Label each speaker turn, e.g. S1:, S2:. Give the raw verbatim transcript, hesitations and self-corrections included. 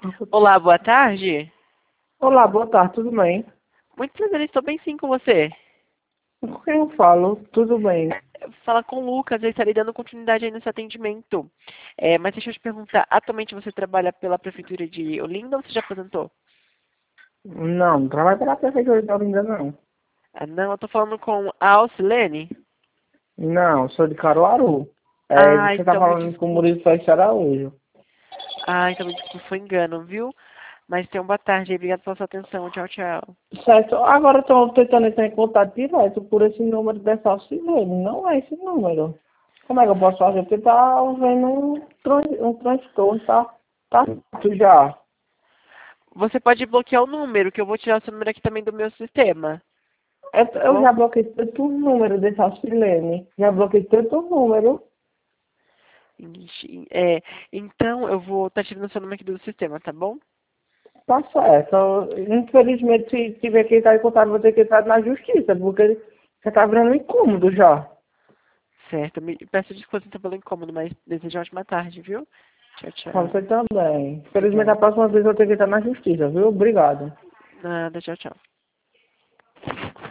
S1: Olá, boa tarde.
S2: Olá, boa tarde, tudo bem?
S1: Muito prazer, estou bem sim com você.
S2: Com quem eu falo? Tudo bem.
S1: Fala com o Lucas, eu estarei dando continuidade aí nesse atendimento. É, mas deixa eu te perguntar, atualmente você trabalha pela Prefeitura de Olinda ou você já aposentou?
S2: Não, não trabalho pela Prefeitura de Olinda, não.
S1: Ah, não, eu estou falando com a Alcilene.
S2: Não, sou de Caruaru. É,
S1: Ah,
S2: você tá
S1: então me
S2: falando com o
S1: desculpe.
S2: Murilo Félix Araújo.
S1: Ah, então me desculpe, foi engano, viu? Mas tenha uma boa tarde, obrigado pela sua atenção. Tchau, tchau.
S2: Certo, agora estou tentando entrar em contato direto por esse número dessa auxiliar. Não é esse número. Como é que eu posso fazer? Porque tá havendo um, tran- um transtorno, tá? Tá certo já.
S1: Você pode bloquear o número, que eu vou tirar o seu número aqui também do meu sistema,
S2: Eu,
S1: tá
S2: eu já
S1: bom?
S2: bloqueei tanto número desse auxiliar. Já bloqueei tanto número.
S1: Ixi, É, então eu vou estar tirando o seu número aqui do sistema, tá bom?
S2: Tá certo. Infelizmente, se tiver que entrar em contato, vou ter que entrar na justiça, porque já tá virando incômodo já.
S1: Certo, me peço desculpas então pelo incômodo, mas desejo uma ótima tarde, viu? Tchau,
S2: Pra
S1: tchau.
S2: você também. Infelizmente, a
S1: Obrigada.
S2: próxima vez eu tenho que entrar na justiça, viu? Obrigado.
S1: Nada, tchau, tchau.